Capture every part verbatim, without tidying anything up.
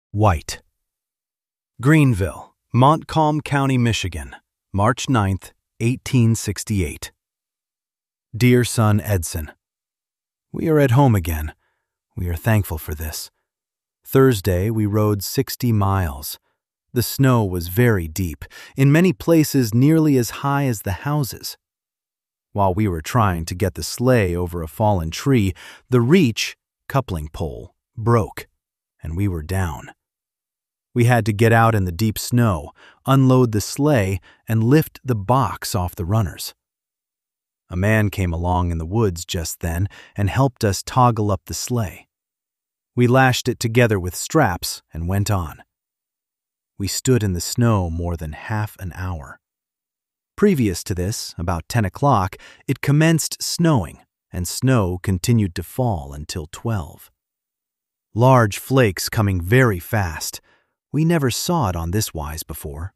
White. Greenville, Montcalm County, Michigan, March ninth, eighteen sixty-eight. Dear son Edson, we are at home again. We are thankful for this. Thursday we rode sixty miles. The snow was very deep, in many places nearly as high as the houses. While we were trying to get the sleigh over a fallen tree, the reach, coupling pole, broke, and we were down. We had to get out in the deep snow, unload the sleigh, and lift the box off the runners. A man came along in the woods just then and helped us toggle up the sleigh. We lashed it together with straps and went on. We stood in the snow more than half an hour. Previous to this, about ten o'clock, it commenced snowing, and snow continued to fall until twelve. Large flakes coming very fast. We never saw it on this wise before.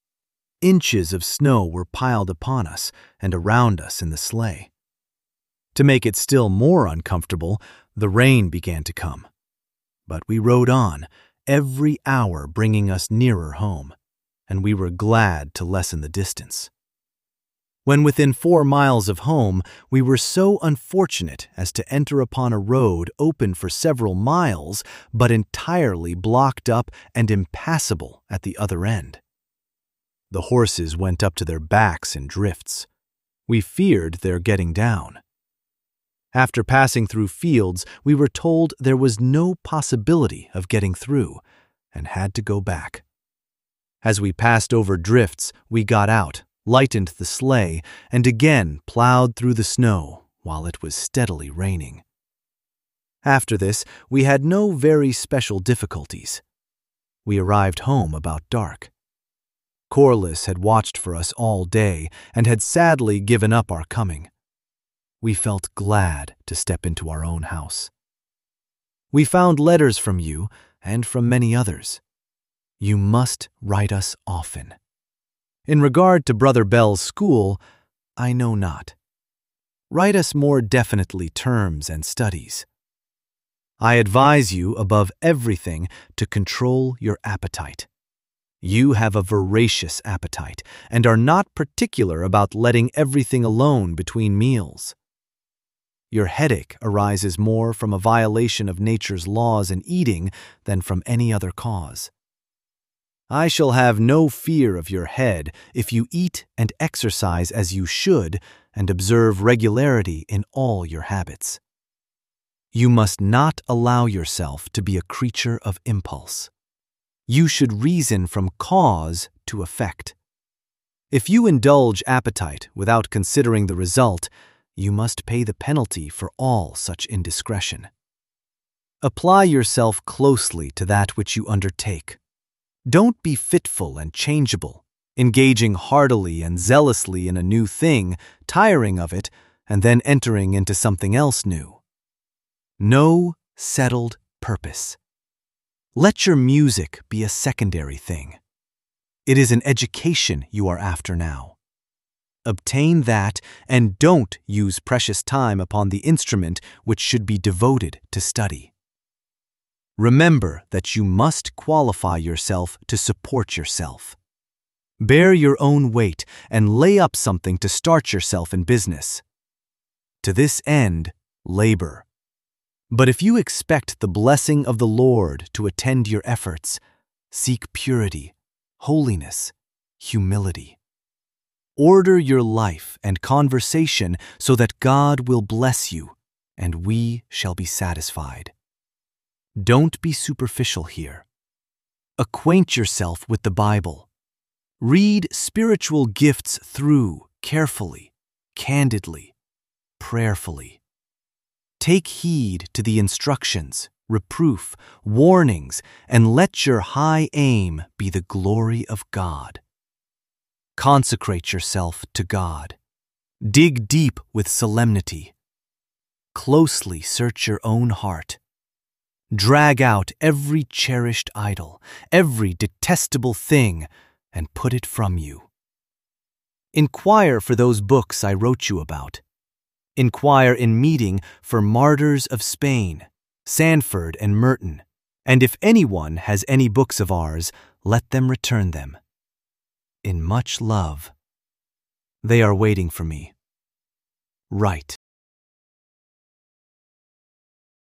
Inches of snow were piled upon us and around us in the sleigh. To make it still more uncomfortable, the rain began to come. But we rode on, every hour bringing us nearer home, and we were glad to lessen the distance. When within four miles of home, we were so unfortunate as to enter upon a road open for several miles, but entirely blocked up and impassable at the other end. The horses went up to their backs in drifts. We feared their getting down. After passing through fields, we were told there was no possibility of getting through, and had to go back. As we passed over drifts, we got out, lightened the sleigh, and again plowed through the snow while it was steadily raining. After this, we had no very special difficulties. We arrived home about dark. Corliss had watched for us all day and had sadly given up our coming. We felt glad to step into our own house. We found letters from you and from many others. You must write us often. In regard to Brother Bell's school, I know not. Write us more definitely terms and studies. I advise you above everything to control your appetite. You have a voracious appetite and are not particular about letting everything alone between meals. Your headache arises more from a violation of nature's laws in eating than from any other cause. I shall have no fear of your head if you eat and exercise as you should and observe regularity in all your habits. You must not allow yourself to be a creature of impulse. You should reason from cause to effect. If you indulge appetite without considering the result, you must pay the penalty for all such indiscretion. Apply yourself closely to that which you undertake. Don't be fitful and changeable, engaging heartily and zealously in a new thing, tiring of it, and then entering into something else new. No settled purpose. Let your music be a secondary thing. It is an education you are after now. Obtain that and don't use precious time upon the instrument which should be devoted to study. Remember that you must qualify yourself to support yourself. Bear your own weight and lay up something to start yourself in business. To this end, labor. But if you expect the blessing of the Lord to attend your efforts, seek purity, holiness, humility. Order your life and conversation so that God will bless you, and we shall be satisfied. Don't be superficial here. Acquaint yourself with the Bible. Read spiritual gifts through carefully, candidly, prayerfully. Take heed to the instructions, reproof, warnings, and let your high aim be the glory of God. Consecrate yourself to God. Dig deep with solemnity. Closely search your own heart. Drag out every cherished idol, every detestable thing, and put it from you. Inquire for those books I wrote you about. Inquire in meeting for Martyrs of Spain, Sanford and Merton, And if anyone has any books of ours, let them return them. In much love. They are waiting for me. Write.